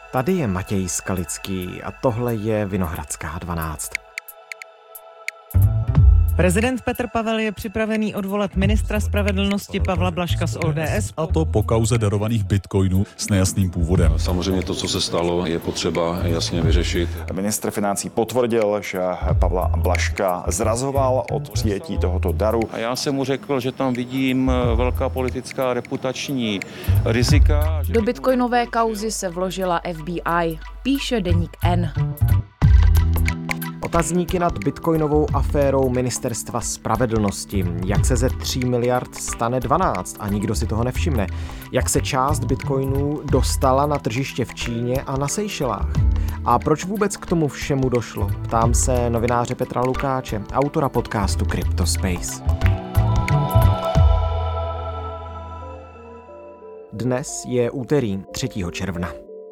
Tady je Matěj Skalický a tohle je Vinohradská 12. Prezident Petr Pavel je připravený odvolat ministra spravedlnosti Pavla Blažka z ODS. A to po kauze darovaných bitcoinů s nejasným původem. Samozřejmě to, co se stalo, je potřeba jasně vyřešit. Ministr financí potvrdil, že Pavla Blažka zrazoval od přijetí tohoto daru. A já jsem mu řekl, že tam vidím velká politická reputační rizika. Do bitcoinové kauzy se vložila FBI, píše deník N. Otazníky nad bitcoinovou aférou Ministerstva spravedlnosti. Jak se ze 3 miliard stane 12 a nikdo si toho nevšimne? Jak se část bitcoinů dostala na tržiště v Číně a na Seychelách? A proč vůbec k tomu všemu došlo? Ptám se novináře Petra Lukáče, autora podcastu Cryptospace. Dnes je úterý 3. června.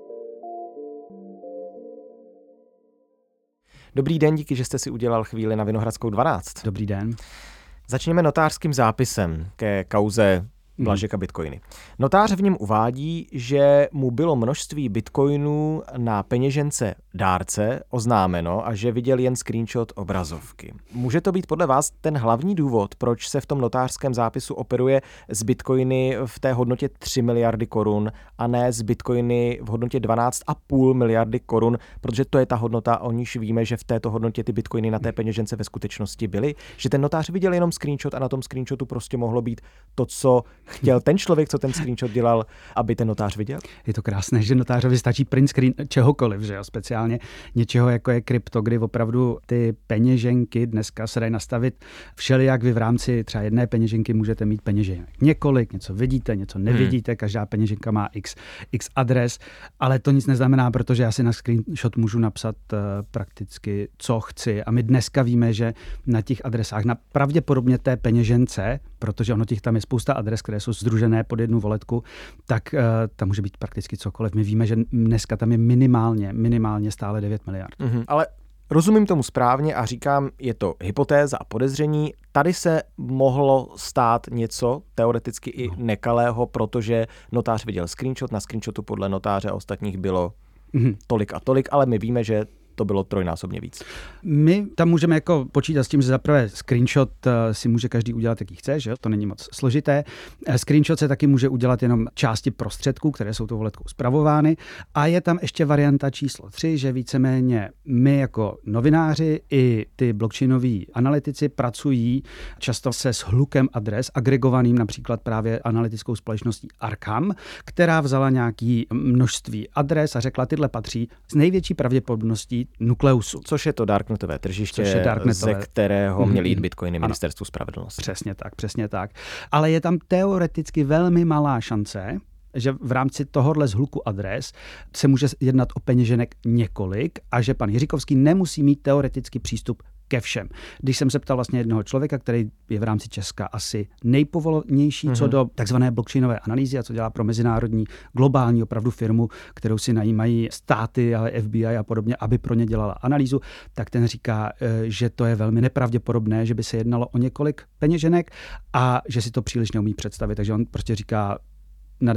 Dobrý den, díky, že jste si udělal chvíli na Vinohradskou 12. Dobrý den. Začněme notářským zápisem ke kauze Blažek a bitcoiny. Notář v něm uvádí, že mu bylo množství bitcoinů na peněžence dárce oznámeno a že viděl jen screenshot obrazovky. Může to být podle vás ten hlavní důvod, proč se v tom notářském zápisu operuje s bitcoiny v té hodnotě 3 miliardy korun a ne s bitcoiny v hodnotě 12,5 miliardy korun, protože to je ta hodnota, o níž víme, že v této hodnotě ty bitcoiny na té peněžence ve skutečnosti byly, že ten notář viděl jenom screenshot a na tom screenshotu prostě mohlo být to, co chtěl ten člověk, co ten screenshot dělal, aby ten notář viděl? Je to krásné, že notářovi stačí print screen čehokoliv, že jo? Speciálně něčeho, jako je krypto, kdy opravdu ty peněženky dneska se dají nastavit všelijak. Vy v rámci třeba jedné peněženky můžete mít peněženek několik, něco vidíte, něco nevidíte, každá peněženka má x adres, ale to nic neznamená, protože já si na screenshot můžu napsat prakticky, co chci. A my dneska víme, že na těch adresách, na pravděpodobně té peněžence, protože ono těch tam je spousta adres, které jsou sdružené pod jednu voletku, tak tam může být prakticky cokoliv. My víme, že dneska tam je minimálně stále 9 miliard. Ale rozumím tomu správně a říkám, je to hypotéza a podezření. Tady se mohlo stát něco teoreticky i nekalého, protože notář viděl screenshot, na screenshotu podle notáře a ostatních bylo tolik a tolik, ale my víme, že to bylo trojnásobně víc. My tam můžeme jako počítat s tím, že zaprvé screenshot si může každý udělat, jaký chce, že to není moc složité. Screenshot se taky může udělat jenom části prostředků, které jsou tou voletkou spravovány. A je tam ještě varianta číslo 3, že víceméně my jako novináři i ty blockchainoví analytici pracují často se shlukem adres, agregovaným například právě analytickou společností Arkham, která vzala nějaký množství adres a řekla, tyhle patří s největší pravděpodobností nukleusu. Což je to darknetové tržiště, ze kterého měly jít bitcoiny Ministerstvu spravedlnosti. Přesně tak. Ale je tam teoreticky velmi malá šance, že v rámci tohohle shluku adres se může jednat o peněženek několik a že pan Jiříkovský nemusí mít teoretický přístup ke všem. Když jsem se ptal vlastně jednoho člověka, který je v rámci Česka asi nejpovolenější co do takzvané blockchainové analýzy a co dělá pro mezinárodní globální opravdu firmu, kterou si najímají státy, ale FBI a podobně, aby pro ně dělala analýzu, tak ten říká, že to je velmi nepravděpodobné, že by se jednalo o několik peněženek a že si to příliš neumí představit. Takže on prostě říká na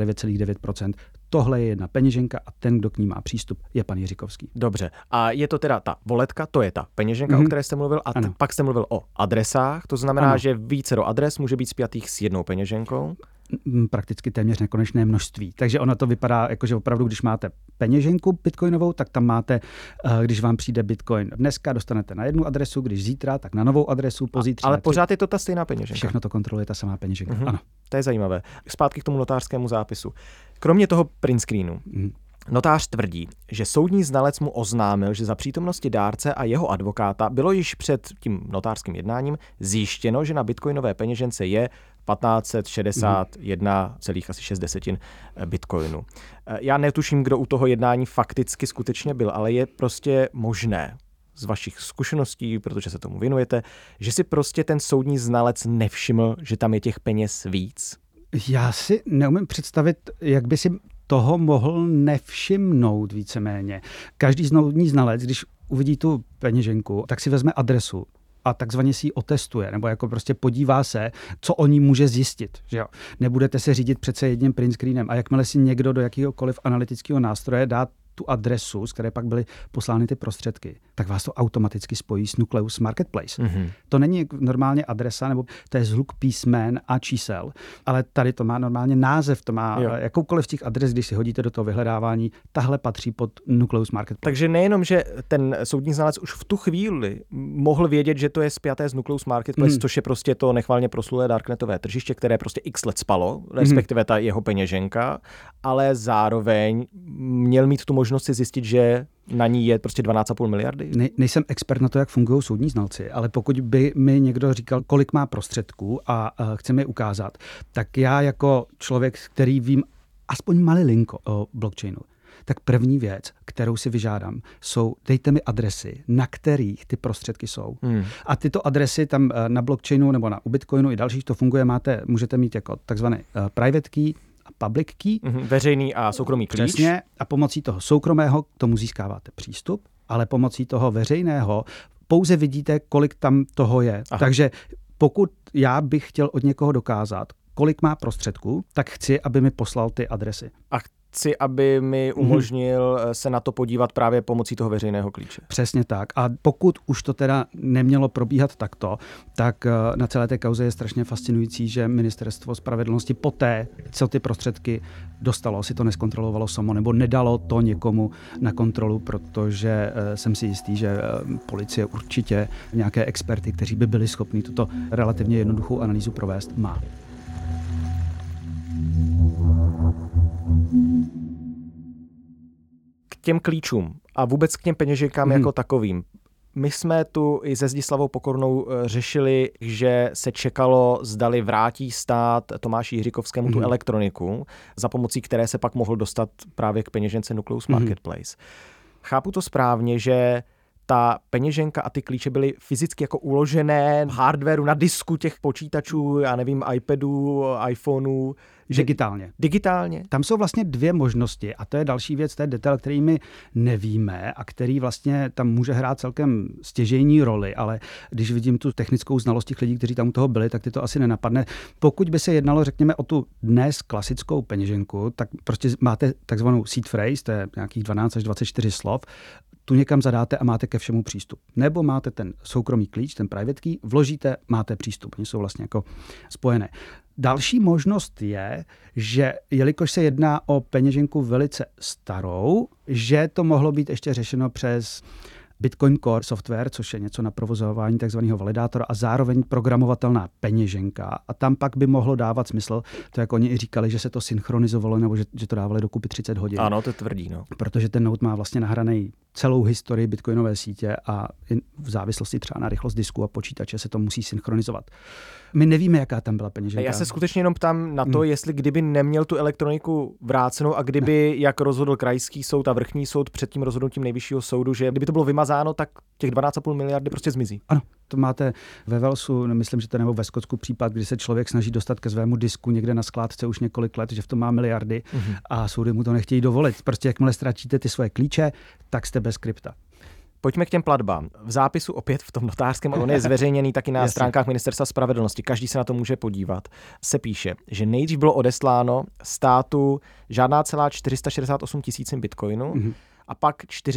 99,9%. Tohle je jedna peněženka a ten, kdo k ní má přístup, je pan Jiříkovský. Dobře. A je to teda ta voletka, to je ta peněženka, o které jste mluvil, a pak jste mluvil o adresách, to znamená, že vícero adres může být spjatých s jednou peněženkou? Prakticky téměř nekonečné množství. Takže ono to vypadá jako, že opravdu, když máte peněženku bitcoinovou, tak tam máte, když vám přijde bitcoin dneska, dostanete na jednu adresu, když zítra, tak na novou adresu, pozítří. Ale pořád je to ta stejná peněženka. Všechno to kontroluje ta samá peněženka. Ano. To je zajímavé. Zpátky k tomu notářskému zápisu. Kromě toho print screenu. Notář tvrdí, že soudní znalec mu oznámil, že za přítomnosti dárce a jeho advokáta bylo již před tím notářským jednáním zjištěno, že na bitcoinové peněžence je 1561,6 bitcoinu. Já netuším, kdo u toho jednání fakticky skutečně byl, ale je prostě možné z vašich zkušeností, protože se tomu věnujete, že si prostě ten soudní znalec nevšiml, že tam je těch peněz víc? Já si neumím představit, jak by si toho mohl nevšimnout víceméně. Každý soudní znalec, když uvidí tu peněženku, tak si vezme adresu a takzvaně si ji otestuje, nebo jako prostě podívá se, co o ní může zjistit. Že jo? Nebudete se řídit přece jedním print screenem a jakmile si někdo do jakéhokoliv analytického nástroje dá tu adresu, z které pak byly poslány ty prostředky, tak vás to automaticky spojí s Nucleus Marketplace. To není normálně adresa, nebo to je zhluk písmen a čísel, ale tady to má normálně název, to má jakoukoliv z těch adres, když si hodíte do toho vyhledávání, tahle patří pod Nucleus Marketplace. Takže nejenom, že ten soudní znalec už v tu chvíli mohl vědět, že to je spjaté s Nucleus Marketplace, což je prostě to nechvalně proslulé darknetové tržiště, které prostě x let spalo, respektive ta jeho peněženka, ale zároveň měl mít tu možnost si zjistit, že na ní je prostě 12,5 miliardy? Nejsem expert na to, jak fungují soudní znalci, ale pokud by mi někdo říkal, kolik má prostředků a chce mi ukázat, tak já jako člověk, který vím aspoň malilinko o blockchainu, tak první věc, kterou si vyžádám, jsou, dejte mi adresy, na kterých ty prostředky jsou. A tyto adresy tam na blockchainu nebo na Bitcoinu i dalších to funguje, můžete mít jako takzvaný private key a public key. Veřejný a soukromý klíč. Přesně. A pomocí toho soukromého k tomu získáváte přístup, ale pomocí toho veřejného pouze vidíte, kolik tam toho je. Aha. Takže pokud já bych chtěl od někoho dokázat, kolik má prostředků, tak chci, aby mi poslal ty adresy. A chci, aby mi umožnil se na to podívat právě pomocí toho veřejného klíče. Přesně tak. A pokud už to teda nemělo probíhat takto, tak na celé té kauze je strašně fascinující, že Ministerstvo spravedlnosti poté, co ty prostředky dostalo, si to neskontrolovalo samo, nebo nedalo to někomu na kontrolu, protože jsem si jistý, že policie určitě nějaké experty, kteří by byli schopni tuto relativně jednoduchou analýzu provést, má. K těm klíčům a vůbec k těm peněženkám jako takovým. My jsme tu i se Zdislavou Pokornou řešili, že se čekalo, zdali vrátí stát Tomáši Jiříkovskému tu elektroniku, za pomocí které se pak mohl dostat právě k peněžence Nucleus Marketplace. Chápu to správně, že ta peněženka a ty klíče byly fyzicky jako uložené v hardwareu na disku těch počítačů, já nevím, iPadů, iPhoneů. Digitálně. Tam jsou vlastně dvě možnosti a to je další věc, to je detail, který my nevíme a který vlastně tam může hrát celkem stěžejní roli, ale když vidím tu technickou znalost těch lidí, kteří tam u toho byli, tak ty to asi nenapadne. Pokud by se jednalo, řekněme, o tu dnes klasickou peněženku, tak prostě máte takzvanou seed phrase, to je nějakých 12 až 24 slov, tu někam zadáte a máte ke všemu přístup. Nebo máte ten soukromý klíč, ten private key, vložíte, máte přístup. Oni jsou vlastně jako spojené. Další možnost je, že jelikož se jedná o peněženku velice starou, že to mohlo být ještě řešeno přes Bitcoin Core software, což je něco na provozování takzvaného validátora a zároveň programovatelná peněženka. A tam pak by mohlo dávat smysl, to jak oni i říkali, že se to synchronizovalo nebo že to dávali dokupy 30 hodin. Ano, to tvrdí, no. Protože ten node má vlastně nahraný celou historii bitcoinové sítě a v závislosti třeba na rychlost disku a počítače se to musí synchronizovat. My nevíme, jaká tam byla peněženka. Já se skutečně jenom ptám na to, jestli kdyby neměl tu elektroniku vrácenou a kdyby, jak rozhodl krajský soud a vrchní soud před tím rozhodnutím nejvyššího soudu, že kdyby to bylo vymazáno, tak těch 12,5 miliardy prostě zmizí. Ano, to máte ve Walesu, myslím, že to nebo ve Skotsku případ, kdy se člověk snaží dostat ke svému disku někde na skládce už několik let, že v tom má miliardy a soudy mu to nechtějí dovolit. Prostě jakmile ztratíte ty svoje klíče, tak jste bez krypta. Pojďme k těm platbám. V zápisu opět v tom notářském, on je zveřejněný taky na stránkách Ministerstva spravedlnosti, každý se na to může podívat, se píše, že nejdřív bylo odesláno státu žádná celá 468 000 bitcoinů a pak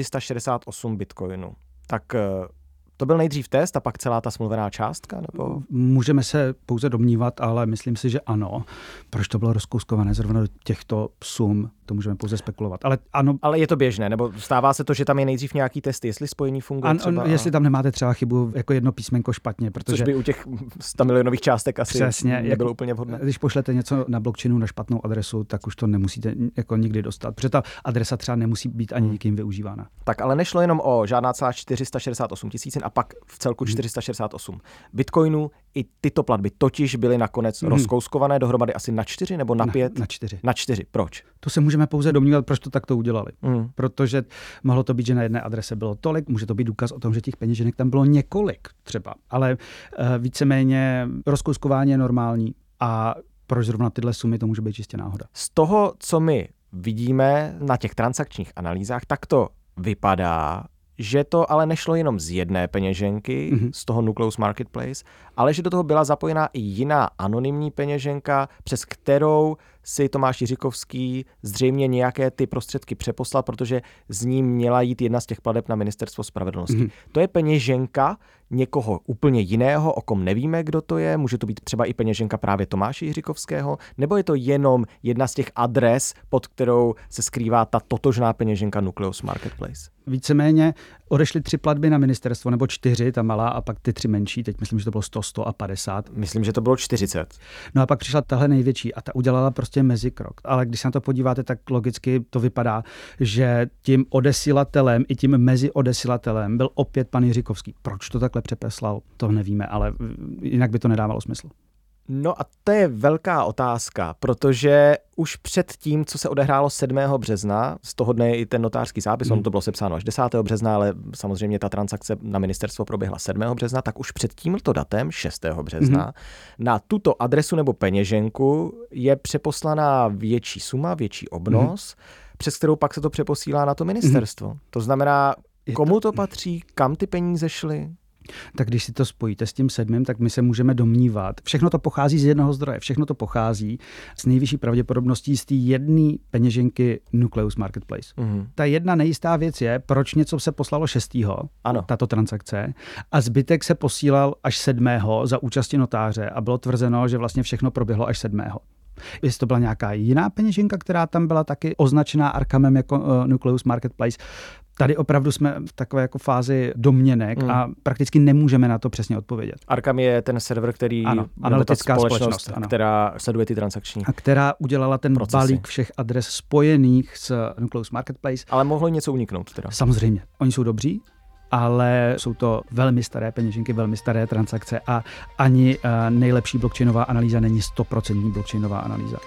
468 bitcoinů. Tak to byl nejdřív test a pak celá ta smluvená částka? Nebo? Můžeme se pouze domnívat, ale myslím si, že ano. Proč to bylo rozkouskované zrovna do těchto sum, to můžeme pouze spekulovat. Ale ano. Ale je to běžné, nebo stává se to, že tam je nejdřív nějaký test, jestli spojení funguje třeba? Jestli tam nemáte třeba chybu jako jedno písmenko špatně, protože... Což by u těch 100 milionových částek asi přesně, nebylo úplně vhodné. Když pošlete něco na blockchainu na špatnou adresu, tak už to nemusíte jako nikdy dostat, protože ta adresa třeba nemusí být ani nikým využívána. Tak ale nešlo jenom o žádná celá 468 000 a pak v celku 468 bitcoinů. I tyto platby totiž byly nakonec rozkouskované dohromady asi na 4 nebo na 5? Na 4. Na 4. Proč? To se můžeme pouze domnívat, proč to takto udělali. Protože mohlo to být, že na jedné adrese bylo tolik, může to být důkaz o tom, že těch peněženek tam bylo několik třeba, ale víceméně rozkouskování je normální a proč zrovna tyhle sumy, to může být čistě náhoda. Z toho, co my vidíme na těch transakčních analýzách, tak to vypadá, že to ale nešlo jenom z jedné peněženky, z toho Nucleus Marketplace, ale že do toho byla zapojená i jiná anonymní peněženka, přes kterou si Tomáš Jiříkovský zřejmě nějaké ty prostředky přeposlal, protože z ní měla jít jedna z těch plateb na Ministerstvo spravedlnosti. To je peněženka někoho úplně jiného, o kom nevíme, kdo to je, může to být třeba i peněženka právě Tomáše Jiříkovského, nebo je to jenom jedna z těch adres, pod kterou se skrývá ta totožná peněženka Nucleus Marketplace? Víceméně odešly 3 platby na ministerstvo, nebo 4, ta malá, a pak ty 3 menší, teď myslím, že to bylo 100 a 50. Myslím, že to bylo 40. No a pak přišla tahle největší a ta udělala prostě mezikrok. Ale když se na to podíváte, tak logicky to vypadá, že tím odesilatelem i tím meziodesílatelem byl opět pan Jiříkovský. Proč to takhle přepeslal, to nevíme, ale jinak by to nedávalo smysl. No a to je velká otázka, protože už před tím, co se odehrálo 7. března, z toho dne je i ten notářský zápis, on to bylo sepsáno až 10. března, ale samozřejmě ta transakce na ministerstvo proběhla 7. března, tak už před tímto datem, 6. března, na tuto adresu nebo peněženku je přeposlaná větší suma, větší obnos, přes kterou pak se to přeposílá na to ministerstvo. To znamená, komu to patří, kam ty peníze šly? Tak když si to spojíte s tím 7., tak my se můžeme domnívat. Všechno to pochází z jednoho zdroje, všechno to pochází s nejvyšší pravděpodobností z té jedné peněženky Nucleus Marketplace. Ta jedna nejistá věc je, proč něco se poslalo 6. tato transakce a zbytek se posílal až 7. za účasti notáře a bylo tvrzeno, že vlastně všechno proběhlo až 7. Jestli to byla nějaká jiná peněženka, která tam byla taky označená Arkhamem jako Nucleus Marketplace. Tady opravdu jsme v takové jako fázi domněnek a prakticky nemůžeme na to přesně odpovědět. Arkham je ten server, který analytická společnost, která sleduje ty transakční. A která udělala ten balík všech adres spojených s Nucleus Marketplace. Ale mohlo něco uniknout teda. Samozřejmě. Oni jsou dobří, ale jsou to velmi staré peněženky, velmi staré transakce a ani nejlepší blockchainová analýza není 100% blockchainová analýza.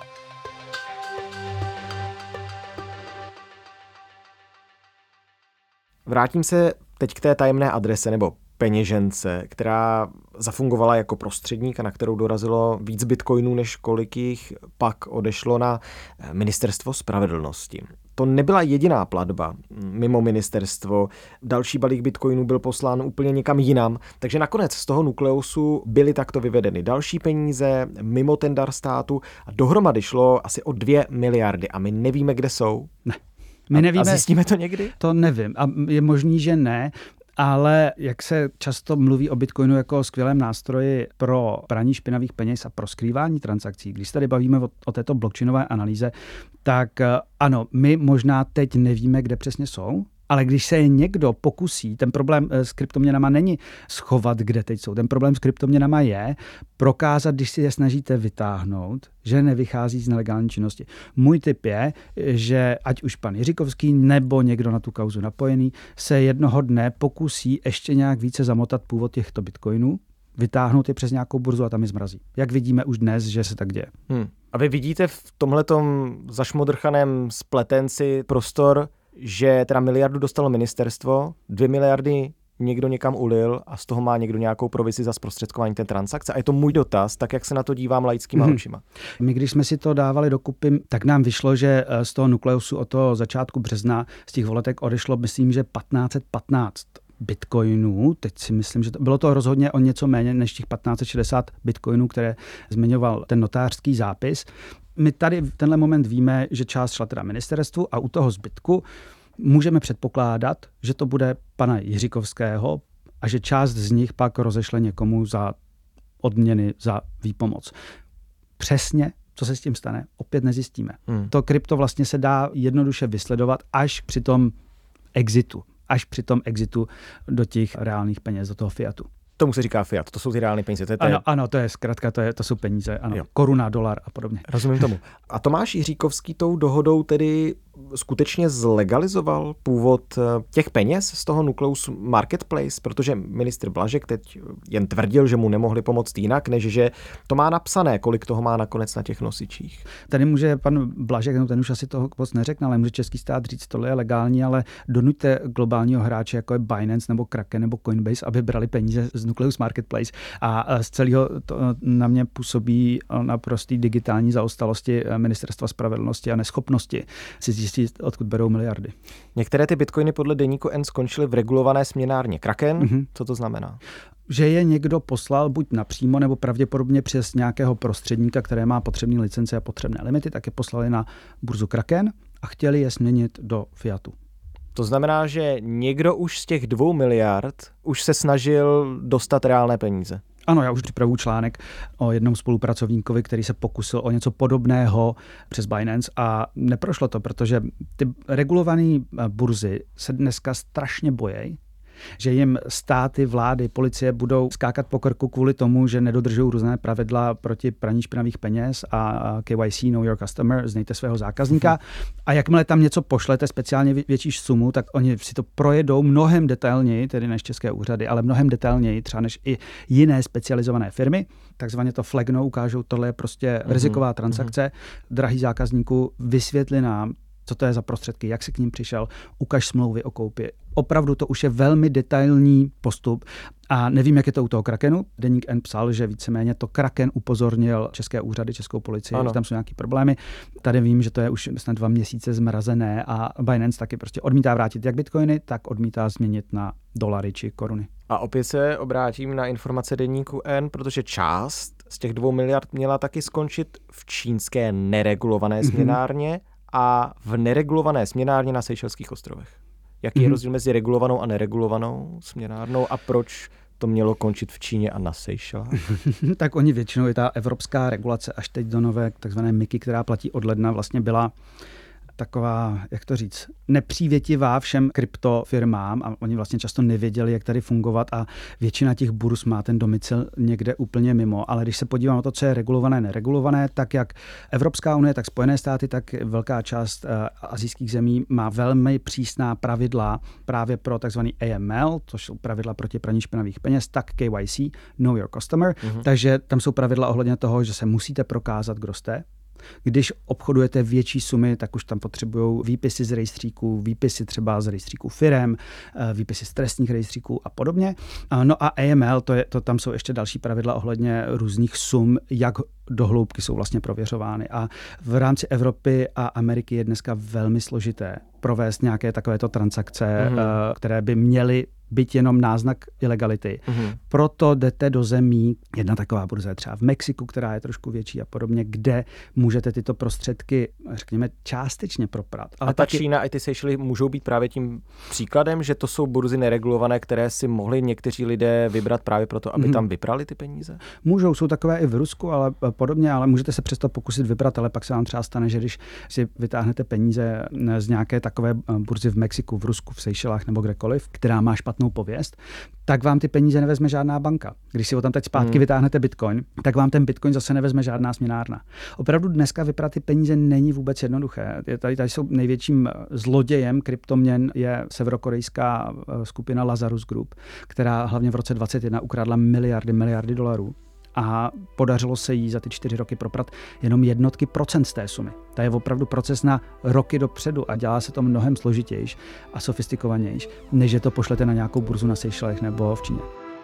Vrátím se teď k té tajemné adrese nebo peněžence, která zafungovala jako prostředník a na kterou dorazilo víc bitcoinů, než kolik jich pak odešlo na Ministerstvo spravedlnosti. To nebyla jediná platba mimo ministerstvo. Další balík bitcoinů byl poslán úplně někam jinam, takže nakonec z toho nukleusu byly takto vyvedeny další peníze mimo ten dar státu a dohromady šlo asi o 2 miliardy a my nevíme, kde jsou. Ne. My nevíme, a zjistíme to někdy? To nevím. A je možný, že ne, ale jak se často mluví o Bitcoinu jako o skvělém nástroji pro praní špinavých peněz a pro skrývání transakcí, když se tady bavíme o této blockchainové analýze, tak ano, my možná teď nevíme, kde přesně jsou, ale když se je někdo pokusí, ten problém s kryptoměnama není schovat, kde teď jsou. Ten problém s kryptoměnama je prokázat, když si je snažíte vytáhnout, že nevychází z nelegální činnosti. Můj tip je, že ať už pan Jiříkovský nebo někdo na tu kauzu napojený se jednoho dne pokusí ještě nějak více zamotat původ těchto bitcoinů, vytáhnout je přes nějakou burzu a tam je zmrazí. Jak vidíme už dnes, že se tak děje. A vy vidíte v tomhletom zašmodrchaném spletenci prostor, že teda miliardu dostalo ministerstvo, 2 miliardy někdo někam ulil a z toho má někdo nějakou provizi za zprostředkování té transakce. A je to můj dotaz, tak jak se na to dívám laickýma očima. My, když jsme si to dávali dokupy, tak nám vyšlo, že z toho nukleusu od toho začátku března z těch voletek odešlo, myslím, že 1515 bitcoinů. Teď si myslím, že bylo to rozhodně o něco méně než těch 1560 bitcoinů, které zmiňoval ten notářský zápis. My tady v tenhle moment víme, že část šla teda ministerstvu a u toho zbytku můžeme předpokládat, že to bude pana Jiříkovského a že část z nich pak rozešle někomu za odměny za výpomoc. Přesně, co se s tím stane, opět nezjistíme. To krypto vlastně se dá jednoduše vysledovat až při tom exitu do těch reálných peněz, do toho fiatu. Tomu se říká fiat, to jsou ty reálné peníze. Ano, to je zkrátka, to jsou peníze, ano. Koruna, dolar a podobně. Rozumím tomu. A Tomáš Jiříkovský tou dohodou tedy skutečně zlegalizoval původ těch peněz z toho Nucleus Marketplace, protože ministr Blažek teď jen tvrdil, že mu nemohli pomoct jinak, než že to má napsané, kolik toho má nakonec na těch nosičích. Tady může pan Blažek, ten už asi toho moc neřekne, ale může český stát říct, tohle je legální, ale donuďte globálního hráče, jako je Binance nebo Kraken nebo Coinbase, aby brali peníze z Nucleus Marketplace a z celého to na mě působí naprostý digitální zaostalosti Ministerstva spravedlnosti a neschopnosti si zjistit, odkud berou miliardy. Některé ty bitcoiny podle deníku N skončily v regulované směnárně Kraken. Co to znamená? Že je někdo poslal buď napřímo, nebo pravděpodobně přes nějakého prostředníka, které má potřebné licence a potřebné limity, tak je poslali na burzu Kraken a chtěli je směnit do fiatu. To znamená, že někdo už z těch 2 miliard už se snažil dostat reálné peníze. Ano, já už připravuju článek o jednom spolupracovníkovi, který se pokusil o něco podobného přes Binance a neprošlo to, protože ty regulované burzy se dneska strašně bojí, že jim státy, vlády, policie budou skákat po krku kvůli tomu, že nedodržují různé pravidla proti praní špinavých peněz a KYC, Know Your Customer, znejte svého zákazníka. A jakmile tam něco pošlete, speciálně větší sumu, tak oni si to projedou mnohem detailněji, tedy než české úřady, ale mnohem detailněji, třeba než i jiné specializované firmy. Takzvaně to flagnou, ukážou, tohle je prostě riziková transakce. Drahý zákazníku, vysvětli nám, co to je za prostředky, jak si k ním přišel, ukaž smlouvy o koupi. Opravdu to už je velmi detailní postup a nevím, jak je to u toho Krakenu. Deník N psal, že víceméně to Kraken upozornil české úřady, českou policii, že tam jsou nějaké problémy. Tady vím, že to je už snad 2 měsíce zmrazené a Binance taky prostě odmítá vrátit jak bitcoiny, tak odmítá změnit na dolary či koruny. A opět se obrátím na informace deníku N, protože část z těch 2 miliard měla taky skončit v čínské neregulované směnárně a v neregulované směnárně na Seychelských ostrovech. Jaký je rozdíl mezi regulovanou a neregulovanou směnárnou a proč to mělo končit v Číně a na Seychelách? Tak oni většinou, i ta evropská regulace až teď do nové takzvané MiCA, která platí od ledna, vlastně byla taková, jak to říct, nepřívětivá všem kryptofirmám a oni vlastně často nevěděli, jak tady fungovat a většina těch burz má ten domicil někde úplně mimo. Ale když se podívám na to, co je regulované, neregulované, tak jak Evropská unie, tak Spojené státy, tak velká část asijských zemí má velmi přísná pravidla právě pro takzvaný AML, což jsou pravidla proti praní špinavých peněz, tak KYC, Know Your Customer. Takže tam jsou pravidla ohledně toho, že se musíte prokázat, kdo jste. Když obchodujete větší sumy, tak už tam potřebují výpisy z rejstříků, výpisy třeba z rejstříků firem, výpisy z trestních rejstříků a podobně. No a AML, tam jsou ještě další pravidla ohledně různých sum, jak do hloubky jsou vlastně prověřovány. A v rámci Evropy a Ameriky je dneska velmi složité provést nějaké takovéto transakce, které by měly byť jenom náznak ilegality. Proto jdete do zemí, jedna taková burza je třeba v Mexiku, která je trošku větší a podobně, kde můžete tyto prostředky, řekněme, částečně proprat. Ale a ta Čína a ty Seychely můžou být právě tím příkladem, že to jsou burzy neregulované, které si mohli někteří lidé vybrat právě proto, aby tam vyprali ty peníze? Můžou, jsou takové i v Rusku, ale podobně, ale můžete se přesto pokusit vybrat, ale pak se vám třeba stane, že když si vytáhnete peníze z nějaké takové burzy v Mexiku, v Rusku, v Seychelách nebo kdekoliv, která má špatnou pověst, tak vám ty peníze nevezme žádná banka. Když si ho tam teď zpátky vytáhnete bitcoin, tak vám ten bitcoin zase nevezme žádná směnárna. Opravdu dneska vyprat ty peníze není vůbec jednoduché. Tady jsou největším zlodějem kryptoměn je severokorejská skupina Lazarus Group, která hlavně v roce 2021 ukradla miliardy dolarů. A podařilo se jí za ty 4 roky proprat jenom jednotky procent z té sumy. To je opravdu proces na roky dopředu a dělá se to mnohem složitější a sofistikovanější, než že to pošlete na nějakou burzu na Seychelech nebo v Číně.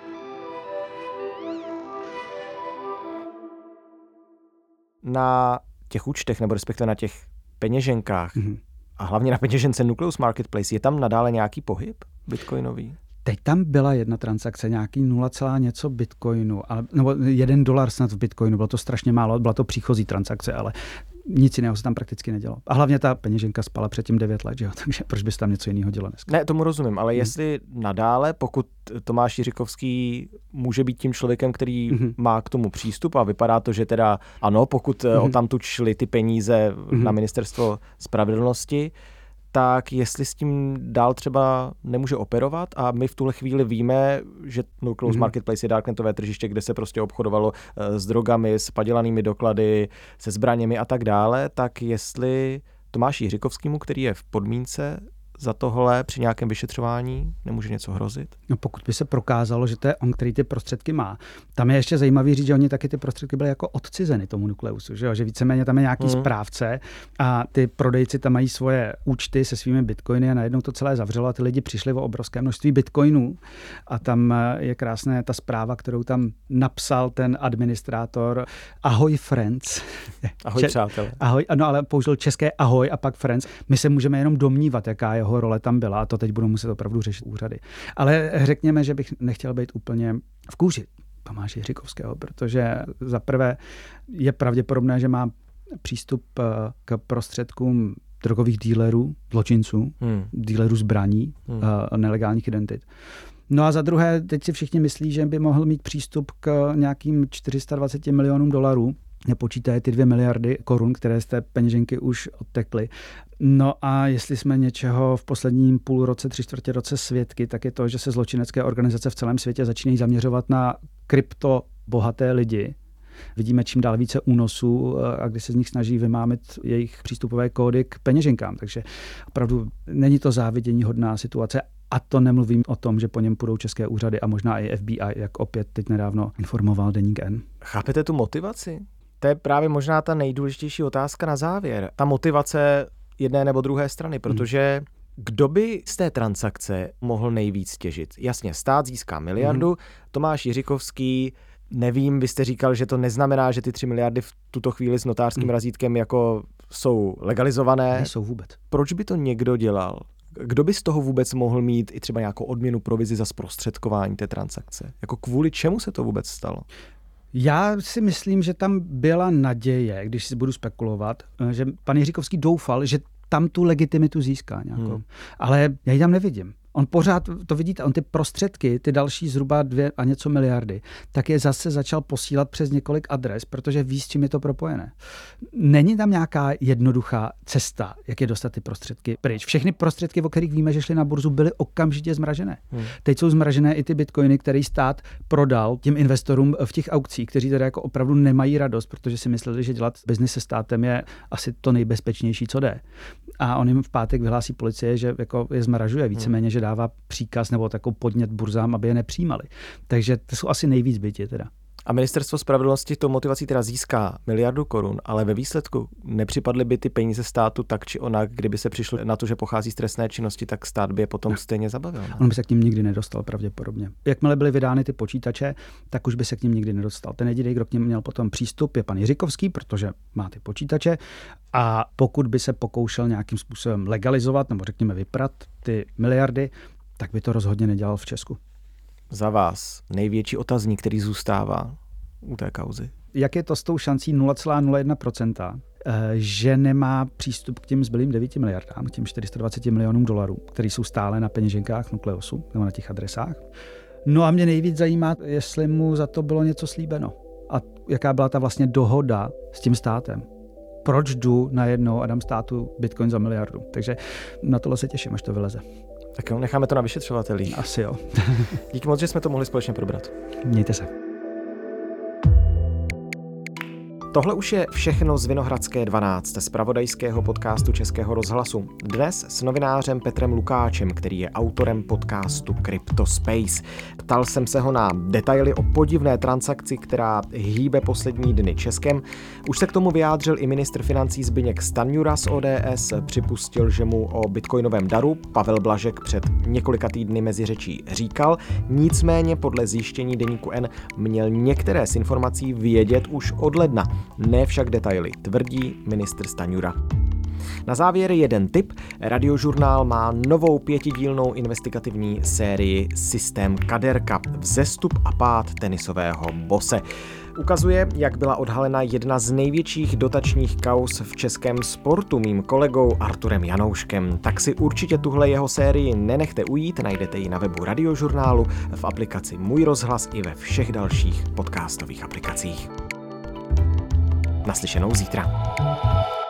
Na těch účtech, nebo respektive na těch peněženkách a hlavně na peněžence Nucleus Marketplace, je tam nadále nějaký pohyb bitcoinový? Teď tam byla jedna transakce, nějaký 0, něco bitcoinu, nebo $1 snad v bitcoinu, bylo to strašně málo, byla to příchozí transakce, ale nic jiného se tam prakticky nedělo. A hlavně ta peněženka spala předtím 9 let, že jo? Takže proč by se tam něco jiného dělo dneska? Ne, tomu rozumím, ale jestli nadále, pokud Tomáš Jiříkovský může být tím člověkem, který má k tomu přístup a vypadá to, že teda ano, pokud odtamtud šly ty peníze na ministerstvo spravedlnosti, tak jestli s tím dál třeba nemůže operovat a my v tuhle chvíli víme, že Nucleus Marketplace je darknetové tržiště, kde se prostě obchodovalo s drogami, s padělanými doklady, se zbraněmi a tak dále, tak jestli Tomáši Jiříkovskému, který je v podmínce za tohle při nějakém vyšetřování? Nemůže něco hrozit? No pokud by se prokázalo, že to je on, který ty prostředky má. Tam je ještě zajímavý říct, že oni taky ty prostředky byly jako odcizeny tomu Nukleusu, že víceméně tam je nějaký správce a ty prodejci tam mají svoje účty se svými bitcoiny a najednou to celé zavřelo a ty lidi přišli o obrovské množství bitcoinů a tam je krásné ta zpráva, kterou tam napsal ten administrátor. Ahoj friends. Ahoj přátelé. Ahoj, no ale použil české ahoj a pak friends. My se můžeme jenom domnívat, jaká jeho role tam byla a to teď budou muset opravdu řešit úřady. Ale řekněme, že bych nechtěl být úplně v kůži Tomáše Jiříkovského, protože za prvé je pravděpodobné, že má přístup k prostředkům drogových dílerů, zločinců, dílerů zbraní, nelegálních identit. No a za druhé, teď si všichni myslí, že by mohl mít přístup k nějakým 420 milionům dolarů, nepočítaje ty 2 miliardy korun, které z té peněženky už odtekly. No a jestli jsme něčeho v posledním půl roce, 3/4 roce svědky, tak je to, že se zločinecké organizace v celém světě začínají zaměřovat na krypto bohaté lidi. Vidíme čím dál více únosů a kdy se z nich snaží vymámit jejich přístupové kódy k peněženkám. Takže opravdu není to záviděníhodná situace. A to nemluvím o tom, že po něm půjdou české úřady a možná i FBI, jak opět teď nedávno informoval deník N. Chápete tu motivaci? To je právě možná ta nejdůležitější otázka na závěr. Ta motivace jedné nebo druhé strany, protože kdo by z té transakce mohl nejvíc těžit? Jasně, stát získá miliardu, Tomáš Jiříkovský, nevím, vy jste říkal, že to neznamená, že ty 3 miliardy v tuto chvíli s notářským razítkem jako jsou legalizované. Nejsou vůbec. Proč by to někdo dělal? Kdo by z toho vůbec mohl mít i třeba nějakou odměnu, provizi za zprostředkování té transakce? Jako kvůli čemu se to vůbec stalo? Já si myslím, že tam byla naděje, když si budu spekulovat, že pan Jiříkovský doufal, že tam tu legitimitu získá nějakou. Ale já ji tam nevidím. On pořád, to vidíte, on ty prostředky, ty další zhruba 2 a něco miliardy, tak je zase začal posílat přes několik adres, protože ví, s čím je to propojené. Není tam nějaká jednoduchá cesta, jak je dostat ty prostředky pryč. Všechny prostředky, o kterých víme, že šly na burzu, byly okamžitě zmražené. Teď jsou zmražené i ty bitcoiny, který stát prodal těm investorům v těch aukcích, kteří teda jako opravdu nemají radost, protože si mysleli, že dělat biznis se státem je asi to nejbezpečnější, co jde. A on jim v pátek vyhlásí policie, že jako je zmražuje víceméně, že dává příkaz nebo takovou podnět burzám, aby je nepřijímali. Takže to jsou asi nejvíc byti teda. A ministerstvo spravedlnosti tou motivací teda získá 1 miliardu korun, ale ve výsledku nepřipadly by ty peníze státu tak či onak, kdyby se přišlo na to, že pochází z trestné činnosti, tak stát by je potom stejně zabavil. Ne? On by se k ním nikdy nedostal pravděpodobně. Jakmile byly vydány ty počítače, tak už by se k ním nikdy nedostal. Ten jediný, kdo k nim měl potom přístup, je pan Jiříkovský, protože má ty počítače a pokud by se pokoušel nějakým způsobem legalizovat nebo řekněme vyprat ty miliardy, tak by to rozhodně nedělal v Česku. Za vás největší otazník, který zůstává u té kauzy? Jak je to s tou šancí 0,01%, že nemá přístup k těm zbylým 9 miliardám, k těm 420 milionům dolarů, které jsou stále na peněženkách Nukleusu nebo na těch adresách? No a mě nejvíc zajímá, jestli mu za to bylo něco slíbeno. A jaká byla ta vlastně dohoda s tím státem. Proč jdu najednou a dám státu bitcoin za 1 miliardu? Takže na tohle se těším, až to vyleze. Tak jo, necháme to na vyšetřovatelích. Asi jo. Díky moc, že jsme to mohli společně probrat. Mějte se. Tohle už je všechno z Vinohradské 12, z pravodajského podcastu Českého rozhlasu. Dnes s novinářem Petrem Lukáčem, který je autorem podcastu CryptoSpace. Ptal jsem se ho na detaily o podivné transakci, která hýbe poslední dny Českem. Už se k tomu vyjádřil i ministr financí Zbyněk Stanjura z ODS. Připustil, že mu o bitcoinovém daru Pavel Blažek před několika týdny mezi řečí říkal. Nicméně podle zjištění deníku N měl některé z informací vědět už od ledna. Ne však detaily, tvrdí ministr Stanjura. Na závěr jeden tip. Radiožurnál má novou 5dílnou investigativní sérii Systém Kaderka. Vzestup a pád tenisového bose. Ukazuje, jak byla odhalena jedna z největších dotačních kauz v českém sportu mým kolegou Arturem Janouškem. Tak si určitě tuhle jeho sérii nenechte ujít, najdete ji na webu Radiožurnálu, v aplikaci Můj rozhlas i ve všech dalších podcastových aplikacích. Naslyšenou zítra.